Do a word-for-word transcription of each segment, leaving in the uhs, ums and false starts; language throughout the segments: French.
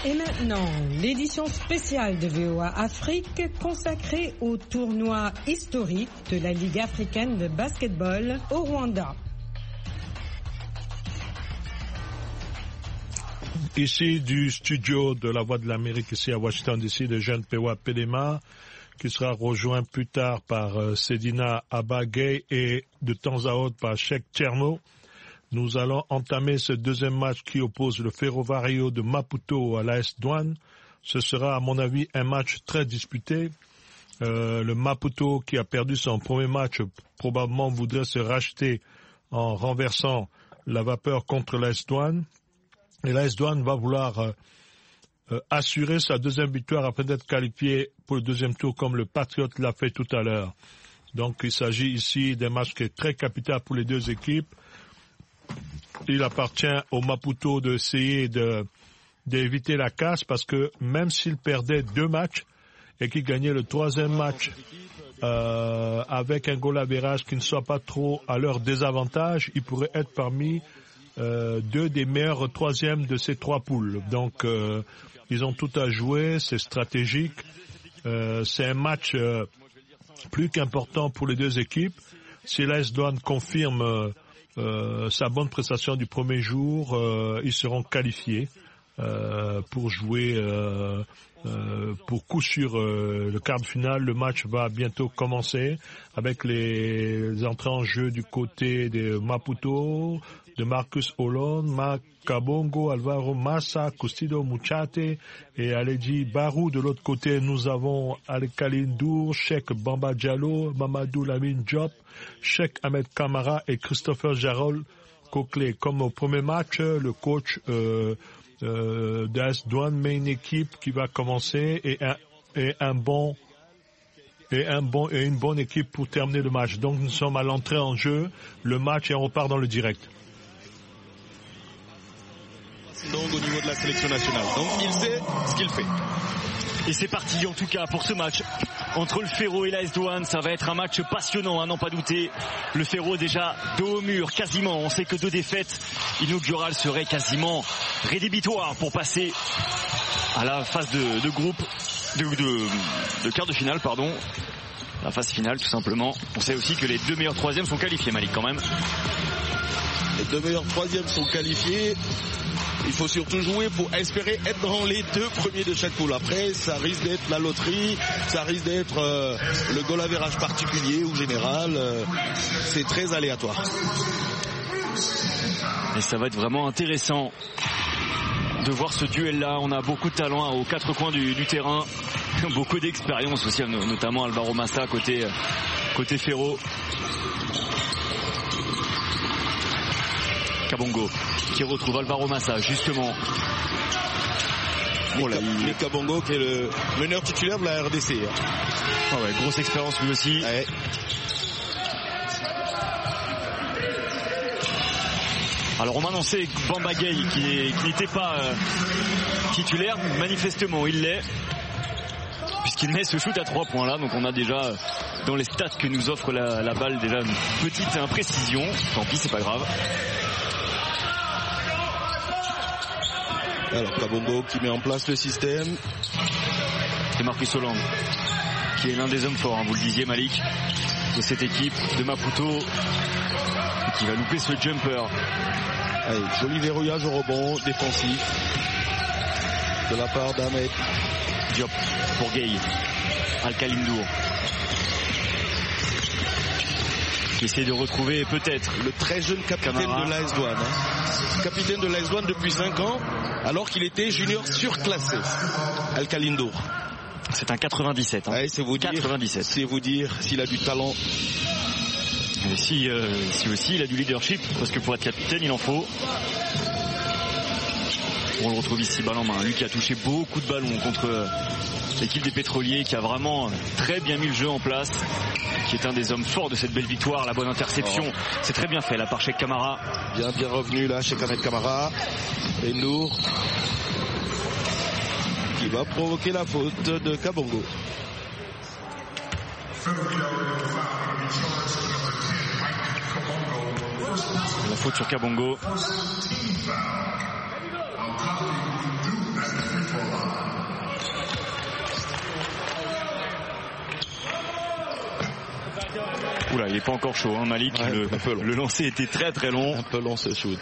Et maintenant, l'édition spéciale de V O A Afrique consacrée au tournoi historique de la Ligue africaine de basketball au Rwanda. Ici du studio de la Voix de l'Amérique, ici à Washington D C, de jeune Pewa Pelema, qui sera rejoint plus tard par euh, Sedina Abagay et de temps à autre par Cheikh Tcherno. Nous allons entamer ce deuxième match qui oppose le Ferrovario de Maputo à l'A S Douane. Ce sera, à mon avis, un match très disputé. Euh, le Maputo, qui a perdu son premier match, probablement voudrait se racheter en renversant la vapeur contre l'A S Douane. Et l'A S Douane va vouloir euh, euh, assurer sa deuxième victoire après d'être qualifié pour le deuxième tour comme le Patriot l'a fait tout à l'heure. Donc il s'agit ici d'un match qui est très capital pour les deux équipes. Il appartient au Maputo d'essayer de, d'éviter la casse parce que même s'il perdait deux matchs et qu'il gagnait le troisième match euh, avec un goal average qui ne soit pas trop à leur désavantage, il pourrait être parmi euh, deux des meilleurs troisièmes de ces trois poules. Donc euh, ils ont tout à jouer, c'est stratégique, euh, c'est un match euh, plus qu'important pour les deux équipes. Si l'A S Douane confirme euh, Euh, sa bonne prestation du premier jour, euh, ils seront qualifiés euh, pour jouer euh, euh, pour coup sûr euh, le quart de finale. Le match va bientôt commencer avec les entrées en jeu du côté de Maputo, de Marcus Hollande, Marc Kabongo, Alvaro Massa, Custido Muchate et Aledji Barou. De l'autre côté, nous avons Al-Kalindour, Cheikh Bamba Diallo, Mamadou Lamine Diop, Cheikh Ahmed Kamara et Christopher Jarol Coquelet. Comme au premier match, le coach euh, euh, d'A S Douane met une équipe qui va commencer et un, et un bon et un bon et une bonne équipe pour terminer le match. Donc nous sommes à l'entrée en jeu, le match et on repart dans le direct. Donc au niveau de la sélection nationale. Donc il sait ce qu'il fait. Et c'est parti en tout cas pour ce match entre le Ferro et l'A S Douane. Ça va être un match passionnant, à n'en pas douter. Le Ferro déjà dos au mur quasiment. On sait que deux défaites inaugurales seraient quasiment rédhibitoires pour passer à la phase de, de groupe, de, de, de quart de finale, pardon. La phase finale tout simplement. On sait aussi que les deux meilleurs troisièmes sont qualifiés, Malik, quand même. Les deux meilleurs troisièmes sont qualifiés. Il faut surtout jouer pour espérer être dans les deux premiers de chaque poule. Après, ça risque d'être la loterie, ça risque d'être euh, le goal average particulier ou général. Euh, c'est très aléatoire. Et ça va être vraiment intéressant de voir ce duel-là. On a beaucoup de talent aux quatre coins du, du terrain, beaucoup d'expérience aussi, notamment Alvaro Massa côté, côté Ferro. Kabongo qui retrouve Alvaro Massa justement. Oh là, il... Kabongo qui est le meneur titulaire de la R D C. Hein. Ah ouais, grosse expérience lui aussi. Ouais. Alors on m'a annoncé Bamba Gay qui, qui n'était pas euh, titulaire, manifestement il l'est, puisqu'il met ce shoot à trois points là. Donc on a déjà euh, dans les stats que nous offre la, la balle déjà une petite imprécision. Tant pis, c'est pas grave. Alors Kabongo qui met en place le système. C'est Marcus Hollande qui est l'un des hommes forts, hein, vous le disiez Malik, de cette équipe de Maputo, qui va louper ce jumper. Allez, joli verrouillage au rebond défensif de la part d'Ahmed Diop pour Gay. Al-Kalindour qui essaie de retrouver peut-être le très jeune capitaine Camara. de l'A S Douane. Hein. Capitaine de l'A S Douane depuis cinq ans, alors qu'il était junior surclassé. Al-Kalindour. C'est un quatre-vingt-dix-sept. Hein. Ouais, c'est vous dire, quatre-vingt-dix-sept. C'est vous dire s'il a du talent. Et si, euh, si aussi il a du leadership, parce que pour être capitaine il en faut. On le retrouve ici balle en main. Lui qui a touché beaucoup de ballons contre euh, l'équipe des pétroliers, qui a vraiment très bien mis le jeu en place, qui est un des hommes forts de cette belle victoire. La bonne interception, oh. C'est très bien fait là par Cheikh Kamara. Bien bien revenu là Cheikh Ahmed Kamara. Et Nour qui va provoquer la faute de Kabongo. La faute sur Kabongo. Oula, il n'est pas encore chaud, hein, Malik. Ouais, le, le lancer était très très long. Un peu long ce shoot.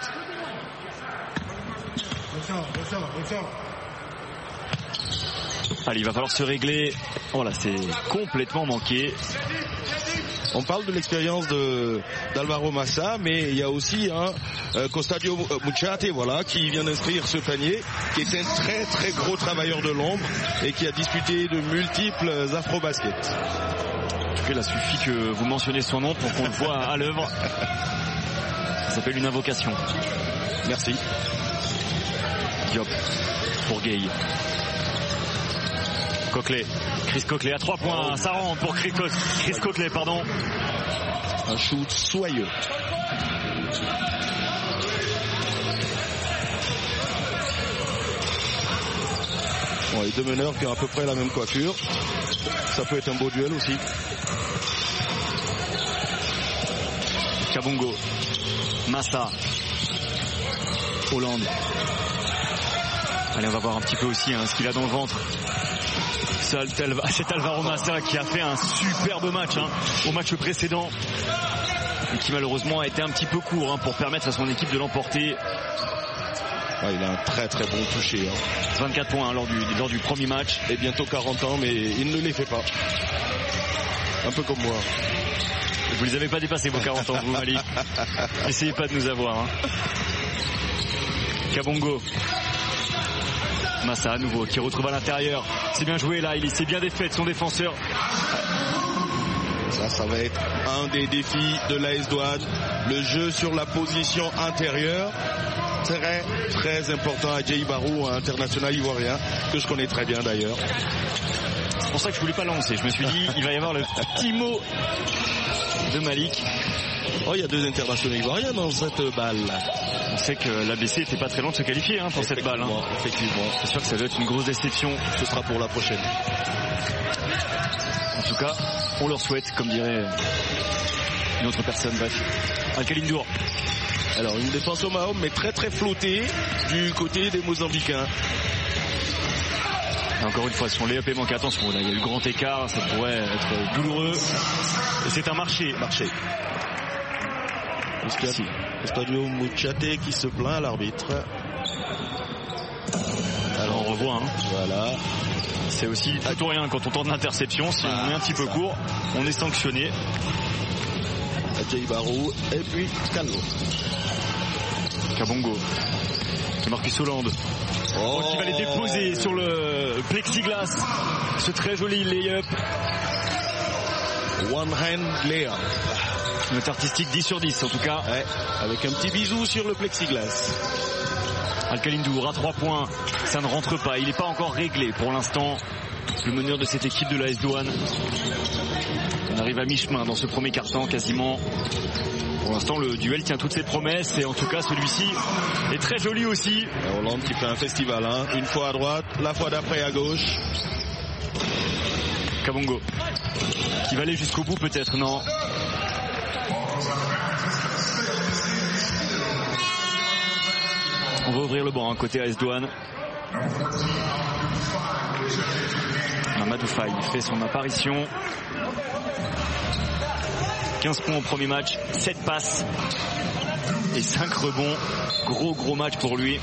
Allez, il va falloir se régler. Voilà, c'est complètement manqué. On parle de l'expérience de d'Alvaro Massa, mais il y a aussi un hein, Costadio Muchate, voilà, qui vient d'inscrire ce panier, qui est un très très gros travailleur de l'ombre et qui a disputé de multiples afro-baskets. En tout cas, il a suffi que vous mentionniez son nom pour qu'on le voit à l'œuvre. Ça s'appelle une invocation. Merci. Diop pour Gay. Coquelet, Chris Coquelet à trois points, oh. Ça rentre pour Chris, Co Chris Coquelet, pardon. Un shoot soyeux. Bon, les deux meneurs qui ont à peu près la même coiffure. Ça peut être un beau duel aussi. Kabongo, Massa, Hollande. Allez, on va voir un petit peu aussi hein, ce qu'il a dans le ventre. C'est Alvaro Massa qui a fait un superbe match hein, au match précédent et qui malheureusement a été un petit peu court hein, pour permettre à son équipe de l'emporter. Ah, il a un très très bon toucher. Hein. vingt-quatre points hein, lors, du, lors du premier match. Et bientôt quarante ans, mais il ne les fait pas. Un peu comme moi. Vous les avez pas dépassés vos quarante ans, vous Malik. Essayez pas de nous avoir. Hein. Kabongo. Massa à nouveau qui retrouve à l'intérieur. C'est bien joué là, il s'est bien défait de son défenseur. Ça, ça va être un des défis de l'A S Douanes. Le jeu sur la position intérieure. Très très important à Jay Barou, un international ivoirien que je connais très bien d'ailleurs. C'est pour ça que je voulais pas lancer. Je me suis dit il va y avoir le petit mot de Malik. Oh, il y a deux internationaux ivoiriens dans cette balle. On sait que l'A B C n'était pas très loin de se qualifier hein, pour cette balle. Hein. Effectivement. C'est sûr que ça doit être une grosse déception. Ce sera pour la prochaine. En tout cas, on leur souhaite, comme dirait une autre personne. Bref, Alcaline Dour. Alors une défense au Mahom, mais très très flottée du côté des Mozambicains. Et encore une fois, si on les manque attention, là, il y a eu grand écart, ça pourrait être douloureux. Et c'est un marché. Marché. Costadio Muchate qui se plaint à l'arbitre. Alors on revoit. Hein. Voilà. C'est aussi tout ou rien quand on tente l'interception. Si ah, on est un petit peu ça. court, on est sanctionné. Jay Barou et puis Calvo. Kabongo. Marcus Hollande. Oh. Qui va les déposer sur le plexiglas. Ce très joli lay-up. One hand layup. Note artistique dix sur dix en tout cas. Ouais, avec un petit bisou sur le plexiglas. Alcaline Dour à trois points. Ça ne rentre pas. Il n'est pas encore réglé pour l'instant. Le meneur de cette équipe de l'A S Douanes. On arrive à mi-chemin dans ce premier quart-temps quasiment. Pour l'instant le duel tient toutes ses promesses et en tout cas celui-ci est très joli aussi. Et Hollande qui fait un festival, hein. Une fois à droite, la fois d'après à gauche. Kabongo qui va aller jusqu'au bout peut-être, non? On va ouvrir le banc, hein, côté A S Douanes. Mamadou Faye fait son apparition. quinze points au premier match, sept passes et cinq rebonds. Gros gros match pour lui.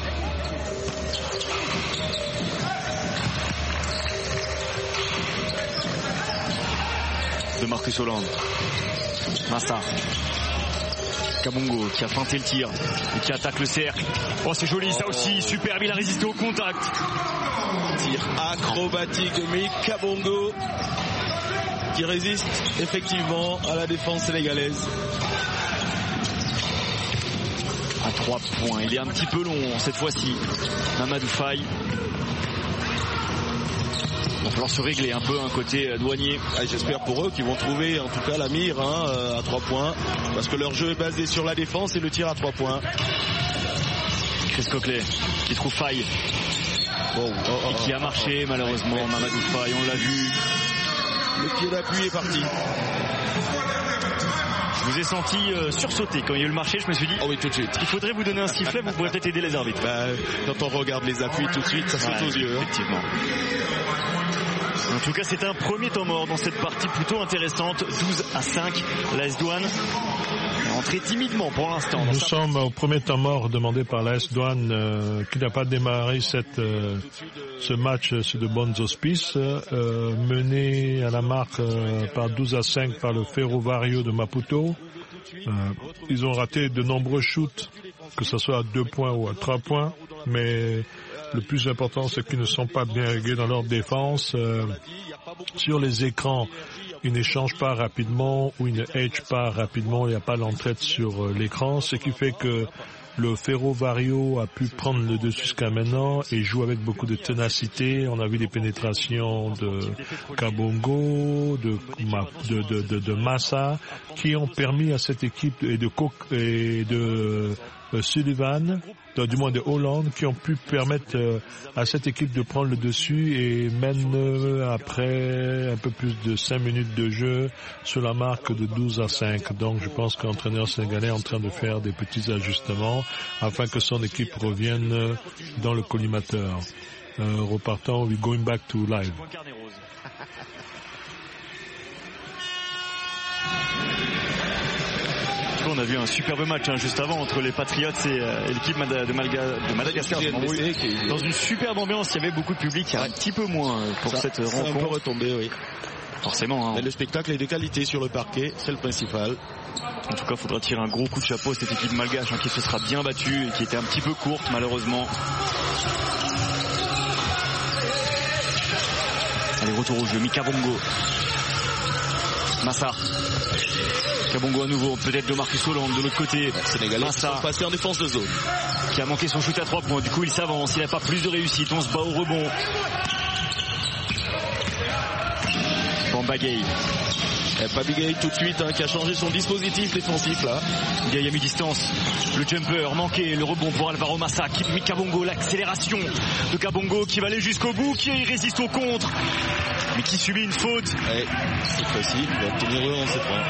De Marcus Hollande. Massa. Kabongo qui a feinté le tir et qui attaque le cercle. Oh c'est joli ça aussi, superbe, il a résisté au contact. Tir acrobatique de Mick Kabongo qui résiste effectivement à la défense sénégalaise. À trois points, il est un petit peu long cette fois-ci. Mamadou Faye. Il va falloir se régler un peu un côté douanier. Ah, j'espère pour eux qu'ils vont trouver en tout cas la mire hein, à trois points. Parce que leur jeu est basé sur la défense et le tir à trois points. Chris Coquelet qui trouve Faye. Oh, oh, oh, et qui a marché oh, oh, malheureusement. Ouais, Mamadou Faye, on l'a vu. Le pied d'appui est parti. Je vous ai senti euh, sursauter quand il y a eu le marché. Je me suis dit, oh oui, tout de suite. Il faudrait vous donner un sifflet, vous pourrez peut-être aider les arbitres. Bah, quand on regarde les appuis tout de suite, ça saute ouais, aux yeux. Effectivement. En tout cas, c'est un premier temps mort dans cette partie plutôt intéressante. douze à cinq, l'A S Douanes est entré timidement pour l'instant. Nous sommes au premier temps mort demandé par l'A S Douanes euh, qui n'a pas démarré cette, euh, ce match sur de bonnes auspices, euh, mené à la marque euh, par douze à cinq par le Ferrovario de Maputo. Euh, ils ont raté de nombreux shoots, que ce soit à deux points ou à trois points, mais le plus important, c'est qu'ils ne sont pas bien réglés dans leur défense. Euh, sur les écrans, ils n'échangent pas rapidement ou ils ne hedgent pas rapidement. Il n'y a pas l'entraide sur euh, l'écran, ce qui fait que le Ferrovario a pu prendre le dessus jusqu'à maintenant et joue avec beaucoup de ténacité. On a vu des pénétrations de Kabongo, de, de, de, de, de Massa, qui ont permis à cette équipe et de, et de euh, Sullivan, de, du moins de Hollande, qui ont pu permettre euh, à cette équipe de prendre le dessus et mène euh, après un peu plus de cinq minutes de jeu sur la marque de douze à cinq. Donc je pense que l'entraîneur sénégalais est en train de faire des petits ajustements afin que son équipe revienne dans le collimateur. Euh, repartant, we going back to live. On a vu un superbe match hein, juste avant entre les Patriots et, euh, et l'équipe de, Malga, de Madagascar. Dans une superbe ambiance, il y avait beaucoup de public, il y a un petit peu moins pour ça, cette rencontre. Ça a un peu retombé, oui. Forcément. Hein. Mais le spectacle est de qualité sur le parquet, c'est le principal. En tout cas, il faudra tirer un gros coup de chapeau à cette équipe malgache hein, qui se sera bien battue et qui était un petit peu courte malheureusement. Allez, retour au jeu, Mika Bongo. Massa. Kabongo à nouveau, peut-être de Marcus Hollande de l'autre côté. Sénégalais Massa passé en défense de zone. Qui a manqué son shoot à trois points. Du coup, il s'avance. Il n'a pas plus de réussite. On se bat au rebond. Bambagay. Pabigay tout de suite hein, qui a changé son dispositif défensif là. Il y a mis distance. Le jumper manqué. Le rebond pour Alvaro Massa. Kabongo, l'accélération de Kabongo qui va aller jusqu'au bout, qui résiste au contre. Mais qui subit une faute. Ouais, c'est facile. Il va obtenir le onze cette fois.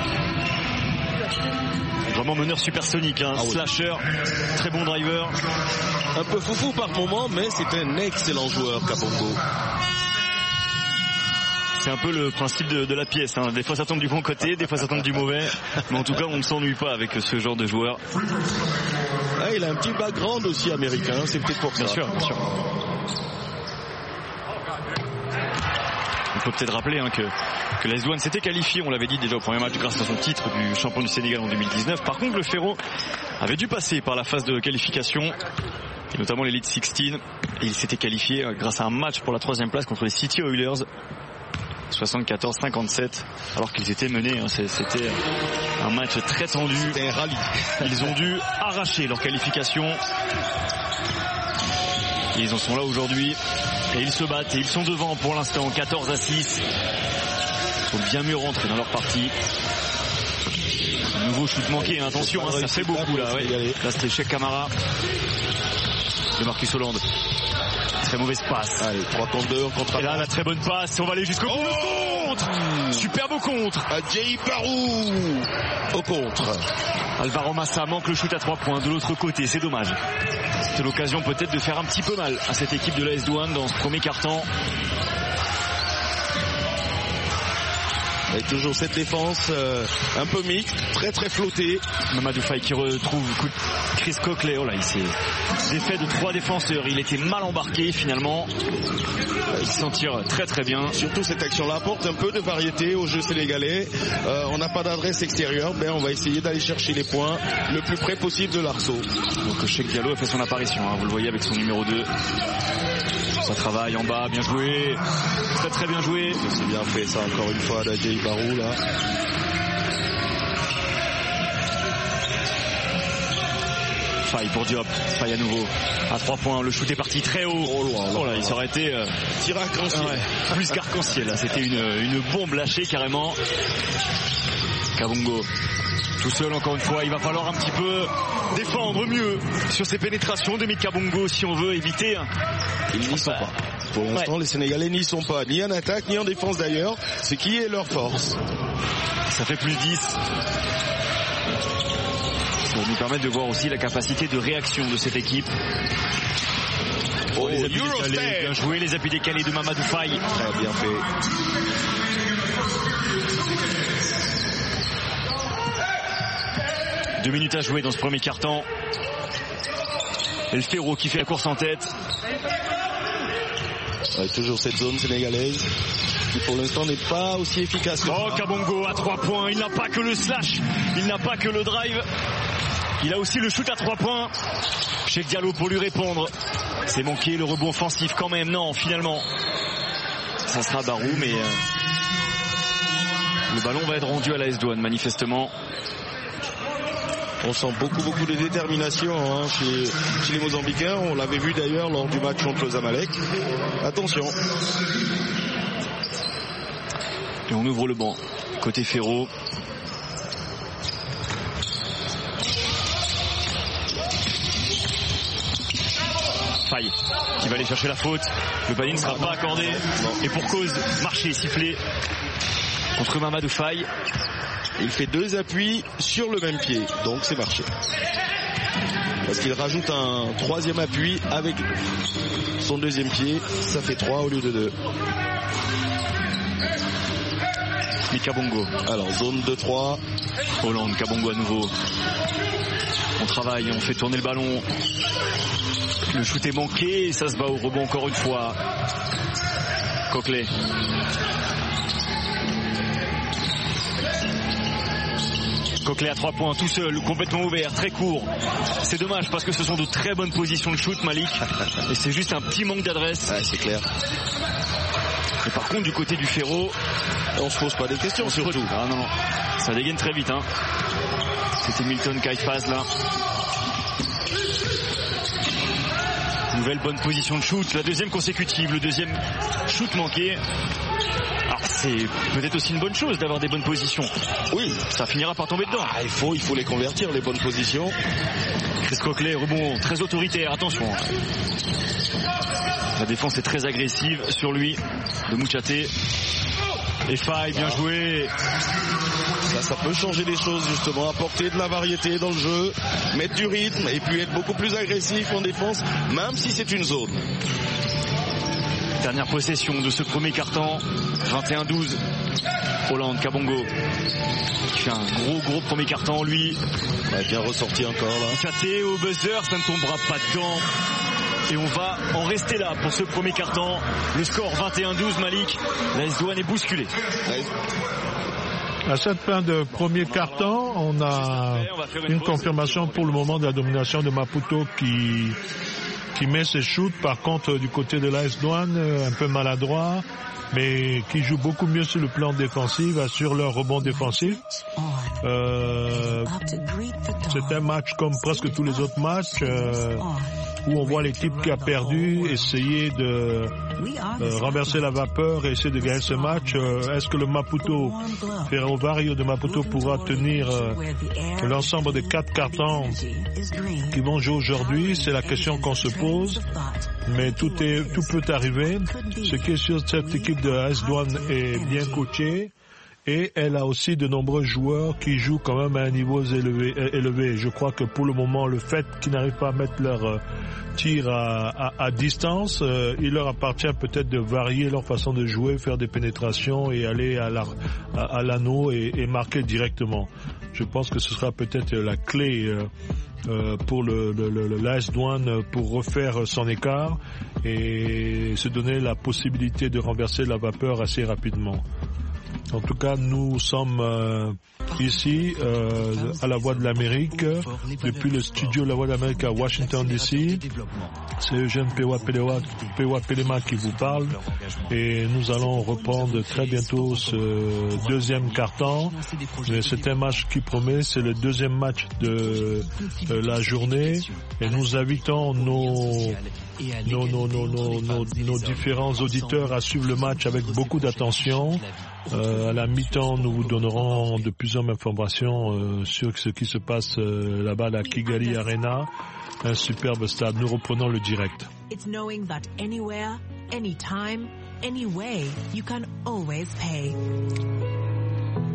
Vraiment meneur supersonique, hein. Ah oui. Slasher, très bon driver. Un peu foufou par moment, mais c'est un excellent joueur, Kabongo. C'est un peu le principe de, de la pièce, hein. Des fois ça tombe du bon côté, des fois ça tombe du mauvais. Mais en tout cas, on ne s'ennuie pas avec ce genre de joueur. Ah, il a un petit background aussi américain, c'est peut-être pour bien ça. Sûr, bien sûr. Il faut peut-être rappeler hein, que, que l'A S Douanes s'était qualifié, on l'avait dit déjà au premier match grâce à son titre du champion du Sénégal en deux mille dix-neuf. Par contre, le Ferro avait dû passer par la phase de qualification, et notamment l'Elite seize, et il s'était qualifié grâce à un match pour la troisième place contre les City Oilers, soixante-quatorze à cinquante-sept, alors qu'ils étaient menés. Hein, c'était un match très tendu. C'était un rallye. Ils ont dû arracher leur qualification. Et ils en sont là aujourd'hui. Et ils se battent et ils sont devant pour l'instant, quatorze à six. Ils sont bien mieux rentrés dans leur partie. Un nouveau shoot manqué, hein. Attention, hein, ça fait beaucoup là. Ouais. Là c'était Cheikh Camara de Marcus Hollande. Très mauvaise passe. Allez, trois contre deux, contre. Et là la très bonne passe, on va aller jusqu'au bout. Oh, contre. Superbe au contre. Adjei Barou au contre. Alvaro Massa manque le shoot à trois points de l'autre côté, c'est dommage. C'était l'occasion peut-être de faire un petit peu mal à cette équipe de l'A S Douanes dans ce premier quart-temps. Et toujours cette défense euh, un peu mixte, très très flottée. Mamadou Faye qui retrouve Chris Coquelet. Oh là, il s'est défait de trois défenseurs. Il était mal embarqué finalement. Il s'en tire très très bien. Surtout cette action-là apporte un peu de variété au jeu sénégalais. Euh, on n'a pas d'adresse extérieure, ben on va essayer d'aller chercher les points le plus près possible de l'arceau. Donc Cheikh Diallo a fait son apparition, hein, vous le voyez avec son numéro deux. Ça travaille en bas, bien joué. Très très bien joué. C'est bien fait ça encore une fois d'Adjei Barou là. Faille pour Diop. Faille à nouveau. À trois points. Le shoot est parti très haut. Oh, loin, oh là, il aurait été euh... tir arc-en-ciel. Ouais, plus qu'arc-en-ciel. Là, c'était une, une bombe lâchée carrément. Kabongo. Tout seul encore une fois, il va falloir un petit peu défendre mieux sur ces pénétrations de Mika Bongo si on veut éviter. Ils n'y sont pas. Pour l'instant, ouais. Les Sénégalais n'y sont pas, ni en attaque, ni en défense d'ailleurs, ce qui est leur force. Ça fait plus dix. Ça va nous permettre de voir aussi la capacité de réaction de cette équipe. Oh, les appuis décalés, bien joué, les appuis décalés de Mamadou Faye. Très bien fait. Deux minutes à jouer dans ce premier quart-temps. Et le Ferro qui fait la course en tête. Ouais, toujours cette zone sénégalaise qui pour l'instant n'est pas aussi efficace. Oh, Kabongo à trois points. Il n'a pas que le slash, il n'a pas que le drive. Il a aussi le shoot à trois points. Cheikh Diallo pour lui répondre. C'est manqué le rebond offensif quand même. Non, finalement, ça sera Barou, mais euh, le ballon va être rendu à l'A S Douanes manifestement. On sent beaucoup beaucoup de détermination hein, chez, chez les Mozambicains. On l'avait vu d'ailleurs lors du match contre le Zamalek. Attention. Et on ouvre le banc. Côté Ferro. Faye qui va aller chercher la faute. Le panier ne sera pas accordé. Et pour cause, marché sifflé contre Mamadou Faye. Il fait deux appuis sur le même pied, donc c'est marché. Parce qu'il rajoute un troisième appui avec son deuxième pied, ça fait trois au lieu de deux. Kabongo. Alors zone deux trois. Hollande, Kabongo à nouveau. On travaille, on fait tourner le ballon. Le shoot est manqué et ça se bat au rebond encore une fois. Coquelet. Coquelet à trois points, tout seul, complètement ouvert, très court. C'est dommage parce que ce sont de très bonnes positions de shoot, Malik. Et c'est juste un petit manque d'adresse. Ouais, c'est clair. Et par contre, du côté du Ferro, on se pose pas des questions surtout. Ah non, non, ça dégaine très vite. Hein. C'était Milton Kaifaz là. Nouvelle bonne position de shoot, la deuxième consécutive, le deuxième shoot manqué. Alors c'est peut-être aussi une bonne chose d'avoir des bonnes positions. Oui, ça finira par tomber dedans. Ah, il faut, il faut les convertir les bonnes positions. Chris Coquelet, rebond très autoritaire, attention. La défense est très agressive sur lui, de Mouchaté. Et Faye, bien ah. joué. Ça, ça peut changer les choses justement, apporter de la variété dans le jeu, mettre du rythme et puis être beaucoup plus agressif en défense, même si c'est une zone. Dernière possession de ce premier quart-temps, vingt et un douze. Hollande, Kabongo, qui fait un gros gros premier quart-temps lui. Ouais, bien ressorti encore là. Mouchaté au buzzer, ça ne tombera pas dedans. Et on va en rester là pour ce premier quart-temps. Le score vingt et un douze, Malik. La S Douanes est bousculée. Ouais. À cette fin de premier quart-temps, on a une confirmation pour le moment de la domination de Maputo qui, qui met ses shoots. Par contre, du côté de l'A S Douanes, un peu maladroit, mais qui joue beaucoup mieux sur le plan défensif, assure leur rebond défensif. Euh, c'est un match comme presque tous les autres matchs euh, où on voit l'équipe qui a perdu essayer de euh, renverser la vapeur et essayer de gagner ce match. Euh, est-ce que le Maputo, Ferrovario de Maputo pourra tenir euh, l'ensemble des quatre cartons qui vont jouer aujourd'hui? C'est la question qu'on se pose. Mais tout est, tout peut arriver. Ce qui est sûr, cette équipe de A S Douanes est bien coachée. Et elle a aussi de nombreux joueurs qui jouent quand même à un niveau élevé. élevé. Je crois que pour le moment, le fait qu'ils n'arrivent pas à mettre leur euh, tir à, à, à distance, euh, il leur appartient peut-être de varier leur façon de jouer, faire des pénétrations et aller à, la, à, à l'anneau et, et marquer directement. Je pense que ce sera peut-être la clé euh, euh, pour le, le, le, l'A S Douanes pour refaire son écart et se donner la possibilité de renverser la vapeur assez rapidement. En tout cas, nous sommes euh, ici euh, à la Voix de l'Amérique, depuis le studio de la Voix de l'Amérique à Washington D C. C'est Eugène Pewa Pelema qui vous parle et nous allons reprendre très bientôt ce deuxième quart-temps. C'est un match qui promet, c'est le deuxième match de, de la journée et nous invitons nos Nos, nos, nos, nos, nos, nos différents auditeurs à suivre le match avec beaucoup d'attention. Euh, à la mi-temps, nous vous donnerons de plusieurs informations euh, sur ce qui se passe euh, là-bas à la Kigali Arena, un superbe stade. Nous reprenons le direct. It's knowing that anywhere, anytime, any way, you can always pay.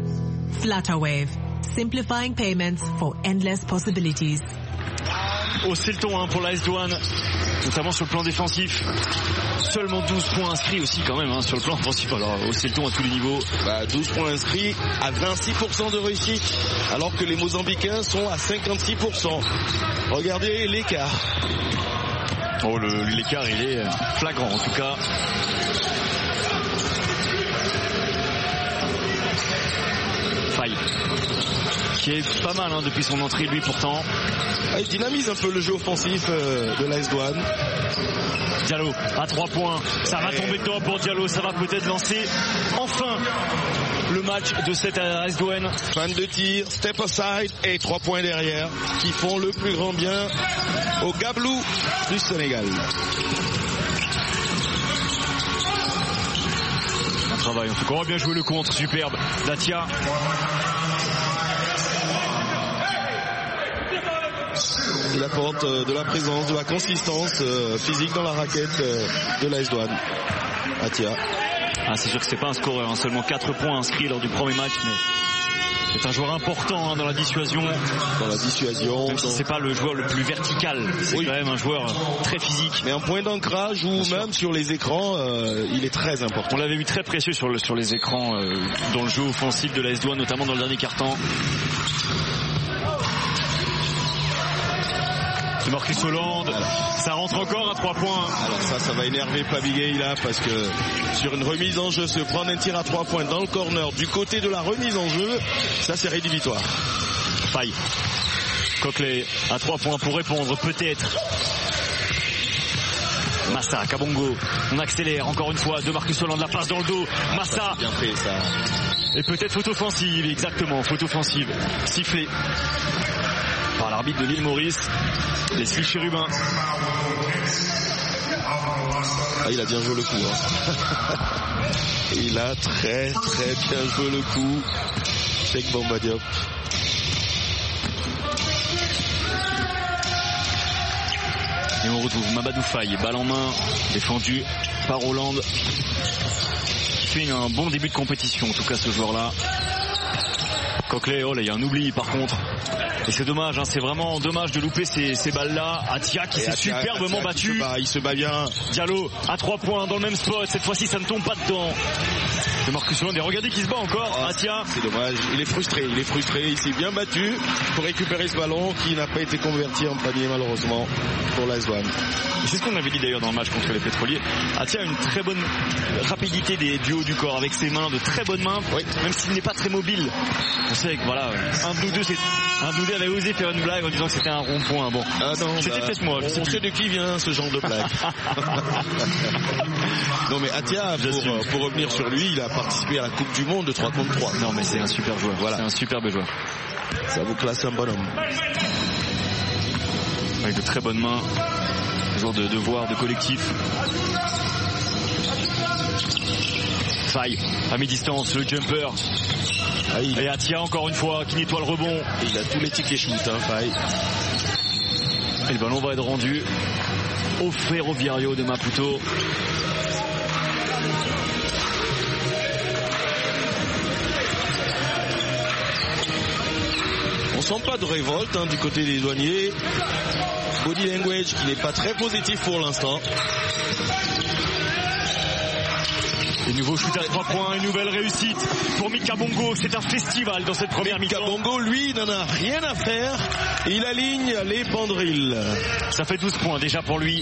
Flutterwave. Simplifying payments for endless possibilities. Hausser le ton hein, pour l'A S Douanes, notamment sur le plan défensif. Seulement douze points inscrits aussi quand même hein, sur le plan offensif. Alors hausser le ton à tous les niveaux. Bah, douze points inscrits à vingt-six pour cent de réussite, alors que les Mozambicains sont à cinquante-six pour cent. Regardez l'écart. Oh, le, l'écart il est flagrant en tout cas. Faille, qui est pas mal hein, depuis son entrée lui pourtant. Ah, il dynamise un peu le jeu offensif euh, de l'A S Douanes. Diallo à trois points, ça va tomber dedans pour Diallo, ça va peut-être lancer enfin le match de cette A S Douanes. Fan de tir, step aside et trois points derrière qui font le plus grand bien au Gablou du Sénégal. Un travail en tout cas, on a bien joué le contre, superbe d'Atia. Il apporte de la présence, de la consistance physique dans la raquette de l'A S Douanes. Atia. Ah, c'est sûr que c'est pas un scoreur, hein. Seulement quatre points inscrits lors du premier match, mais c'est un joueur important hein, dans la dissuasion. Dans la dissuasion. Même si c'est pas le joueur le plus vertical, c'est oui. Quand même un joueur très physique. Mais en point d'ancrage ou bien même sûr. Sur les écrans, euh, il est très important. On l'avait vu très précieux sur, le, sur les écrans euh, dans le jeu offensif de l'A S Douanes, notamment dans le dernier quart-temps. Marcus Hollande, alors, ça rentre encore à trois points. Alors ça, ça va énerver Pabigay là parce que sur une remise en jeu, se prendre un tir à trois points dans le corner du côté de la remise en jeu, ça c'est rédhibitoire. Faille. Coquelet à trois points pour répondre peut-être. Massa, Kabongo, on accélère encore une fois de Marcus Hollande, la passe dans le dos. Massa. Bien fait ça. Et peut-être faute offensive, exactement, faute offensive. Sifflé par l'arbitre de l'île Maurice, Leslie Chérubin. Ah, il a bien joué le coup. Hein. Il a très très bien joué le coup. Cheikh Bamba Diop. Et on retrouve Mamadou Faye, balle en main, défendu par Hollande. Qui fait un bon début de compétition, en tout cas ce joueur-là. Coquelet, oh là, il y a un oubli par contre. Et c'est dommage, hein, c'est vraiment dommage de louper ces, ces balles-là. Atia qui s'est superbement Atia battu. Il se bat, il se bat bien. Diallo à trois points dans le même spot. Cette fois-ci, ça ne tombe pas dedans. De Marcus Hollande. Et regardez qui se bat encore. Oh, Atia. C'est dommage. Il est frustré. Il est frustré. Il s'est bien battu pour récupérer ce ballon qui n'a pas été converti en panier malheureusement pour l'A S Douanes. C'est ce qu'on avait dit d'ailleurs dans le match contre les Pétroliers. Atia a une très bonne rapidité des, du haut du corps avec ses mains, de très bonnes mains. Oui. Même s'il n'est pas très mobile. On sait que voilà, un de nous deux, c'est un de nous deux avait osé faire une blague en disant que c'était un rond-point. Bon, ah non, c'était bah, peut-être moi. On sait de qui vient ce genre de blague. Non mais Atia, pour, pour revenir sur lui, il a participé à la Coupe du Monde de trois contre trois. Non mais c'est un super joueur. Voilà, c'est un superbe joueur. Ça vous classe un bonhomme. Avec de très bonnes mains, joueur de devoir, de collectif. Faille à mi-distance, le jumper. Ah, il... Et Atia encore une fois qui nettoie le rebond. Il a tous les tickets shoot, hein, Faille. Et le ballon va être rendu au Ferroviario de Maputo. On sent pas de révolte hein, du côté des douaniers. Body language qui n'est pas très positif pour l'instant. Et nouveau shoot à trois points, une nouvelle réussite pour Mika Bongo. C'est un festival dans cette première mi-temps. Mika Bongo, lui, n'en a rien à faire. Il aligne les banderilles. Ça fait douze points déjà pour lui.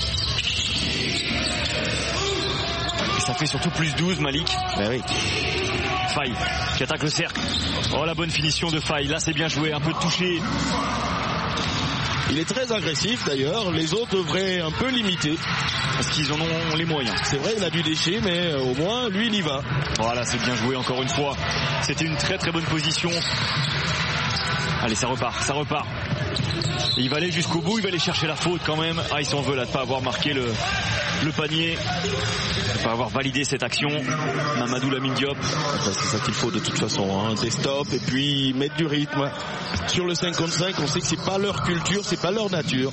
Et ça fait surtout plus douze, Malik. Ben oui. Faille qui attaque le cercle. Oh, la bonne finition de Faille. Là, c'est bien joué, un peu de toucher. Il est très agressif d'ailleurs. Les autres devraient un peu limiter. Parce qu'ils en ont les moyens. C'est vrai, il a du déchet, mais au moins, lui, il y va. Voilà, c'est bien joué encore une fois. C'était une très très bonne position. Allez, ça repart, ça repart. Et il va aller jusqu'au bout, il va aller chercher la faute quand même. Ah, il s'en veut là de ne pas avoir marqué le, le panier. De ne pas avoir validé cette action. Mamadou Lamine Diop. C'est ça qu'il faut de toute façon. Hein. Des stops et puis mettre du rythme. Sur le cinq contre cinq, on sait que c'est pas leur culture, c'est pas leur nature.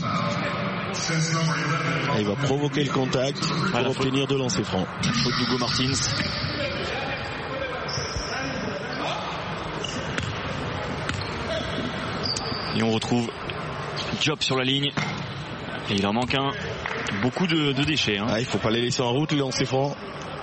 Et il va provoquer le contact pour ah, obtenir faute. De lancer franc. Faute d'Hugo Martins. Et on retrouve Diop sur la ligne. Et il en manque un. Beaucoup de, de déchets. Hein. Ah, il ne faut pas les laisser en route, les lancers francs.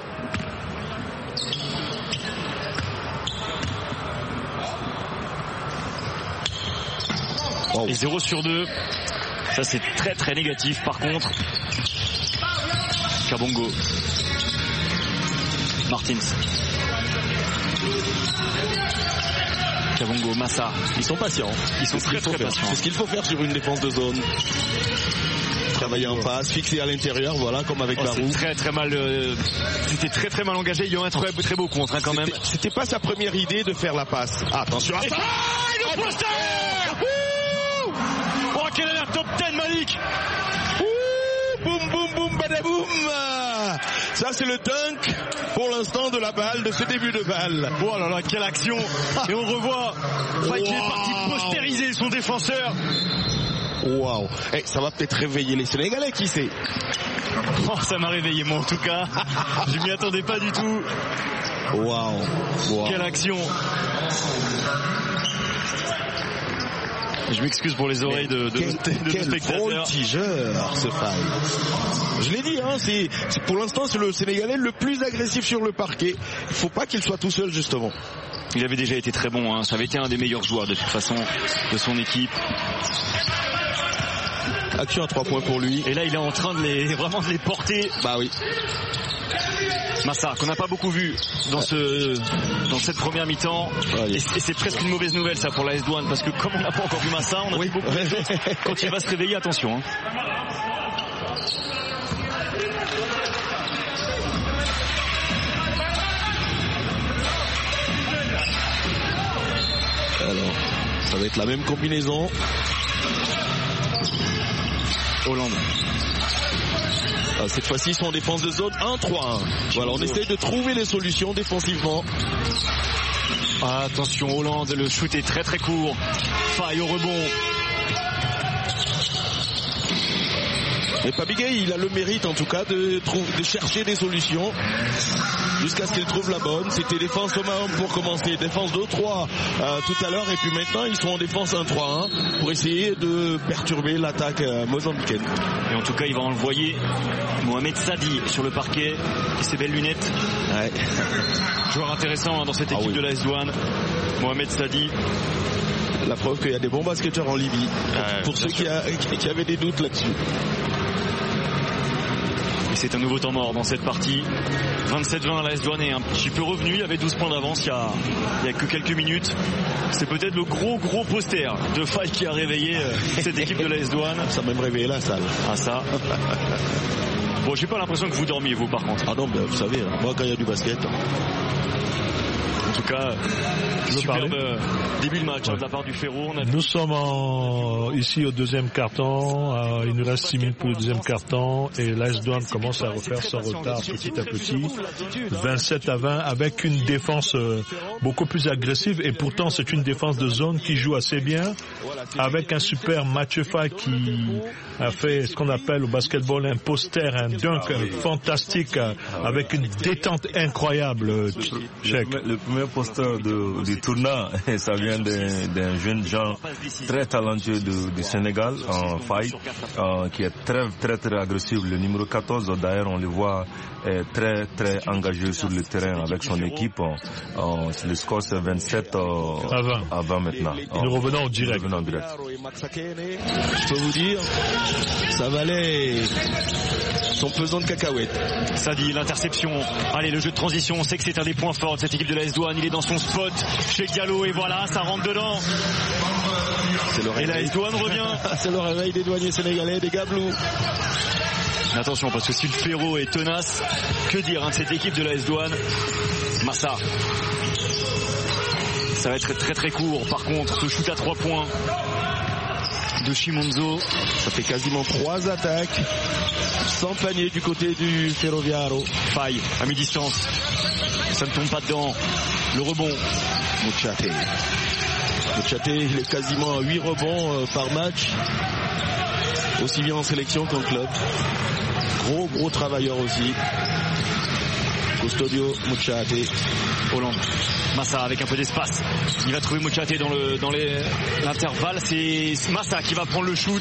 Wow. Et zéro sur deux. Ça, c'est très très négatif. Par contre, Kabongo. Martins. Kabongo, Massa. Ils sont patients. Ils sont très très patients. C'est ce qu'il faut faire sur une défense de zone. Travailler en passe, fixer à l'intérieur, voilà, comme avec oh, Barou. Très très mal. Euh, c'était très très mal engagé. Il y a un très, très beau contre hein, quand même. C'était pas sa première idée de faire la passe. Ah, attention à ça. Ah, le poster. Oh, quel a l'air top dix, Malik. Ouh, boum boum boum badaboum. Ça c'est le dunk pour l'instant de la balle, de ce début de balle. Oh là là, quelle action. Et on revoit Faye wow. qui est parti postériser son défenseur. Waouh. Eh, ça va peut-être réveiller les Sénégalais, qui sait. Oh, ça m'a réveillé moi en tout cas. Je m'y attendais pas du tout. Waouh. Wow. Quelle action. Je m'excuse pour les oreilles de, de, quel, de, de quel spectateurs. voltigeur ce Faye. Je l'ai dit, hein, c'est, c'est, pour l'instant c'est le Sénégalais le plus agressif sur le parquet. Il ne faut pas qu'il soit tout seul justement. Il avait déjà été très bon, hein. Ça avait été un des meilleurs joueurs de toute façon de son équipe. Action à trois points pour lui. Et là il est en train de les vraiment de les porter. Bah oui. Massa, qu'on n'a pas beaucoup vu dans ce dans cette première mi-temps. Et, et c'est presque une mauvaise nouvelle ça pour l'A S Douanes, parce que comme on n'a pas encore vu Massa, on a oui. vu beaucoup de choses. Quand il va se réveiller, attention. Hein. Alors, ça va être la même combinaison. Hollande. Ah, cette fois-ci, ils sont en défense de zone un trois un. Voilà, on essaye de trouver les solutions défensivement. Ah, attention, Hollande, le shoot est très très court. Faye au rebond. Mais Pabigay, il a le mérite en tout cas de, de chercher des solutions jusqu'à ce qu'il trouve la bonne. C'était défense homme à homme pour commencer, défense deux trois euh, tout à l'heure, et puis maintenant ils sont en défense un trois un pour essayer de perturber l'attaque euh, mozambicaine. Et en tout cas il va envoyer Mohamed Sadi sur le parquet et ses belles lunettes. Ouais. Joueur intéressant hein, dans cette équipe ah oui. de l'A S Douanes. Mohamed Sadi. La preuve qu'il y a des bons basketteurs en Libye. Euh, pour ceux qui, a, qui, qui avaient des doutes là-dessus. Et c'est un nouveau temps mort dans cette partie. vingt-sept vingt, l'A S Douanes est un petit peu revenu. Il y avait douze points d'avance il y a, il y a que quelques minutes. C'est peut-être le gros gros poster de Faye qui a réveillé cette équipe de l'A S Douanes. Ça a même réveillé la salle. Ah ça. Bon, j'ai pas l'impression que vous dormiez vous par contre. Ah non, ben, vous savez, hein, moi quand il y a du basket. En tout cas, superbe début de match hein, de la part du Ferro. On a... Nous sommes en, ici au deuxième quart-temps. Euh, il nous reste six minutes pour le deuxième quart-temps et l'A S Douanes commence à refaire son retard petit à petit. vingt-sept à vingt avec une défense euh, beaucoup plus agressive, et pourtant c'est une défense de zone qui joue assez bien, avec un super Mathieu Faye qui a fait ce qu'on appelle au basketball un poster, un dunk fantastique avec une détente incroyable. Check. Le premier poster de, du tournoi, ça vient d'un jeune gens très talentueux de, du Sénégal, en Faye, euh, qui est très très très agressif. Le numéro quatorze, d'ailleurs, on le voit est très très engagé sur le terrain avec son équipe. Euh, le score c'est vingt-sept euh, à vingt maintenant. Et nous revenons en direct. Revenons en direct. Je peux vous dire, ça valait son pesant de cacahuètes. Ça dit l'interception. Allez, le jeu de transition, on sait que c'est un des points forts de cette équipe de l'A S Douanes. Il est dans son spot chez Diallo et voilà, ça rentre dedans. C'est le réveil. Et l'A S Douanes revient. C'est le réveil des douaniers sénégalais, des Gablous. Attention, parce que si le Ferro est tenace, que dire hein, de cette équipe de l'A S Douanes. Massa. Ça va être très très court. Par contre, ce shoot à trois points de Chimonzo. Ça fait quasiment trois attaques sans panier du côté du Ferroviaro. Faye à mi-distance. Ça ne tombe pas dedans. Le rebond. Mouchaté. Mouchaté, il est quasiment à huit rebonds euh, par match. Aussi bien en sélection qu'en club. Gros gros travailleur aussi. Custodio Muchaate. Hollande. Massa avec un peu d'espace. Il va trouver Muchaate dans le dans les l'intervalle. C'est Massa qui va prendre le shoot.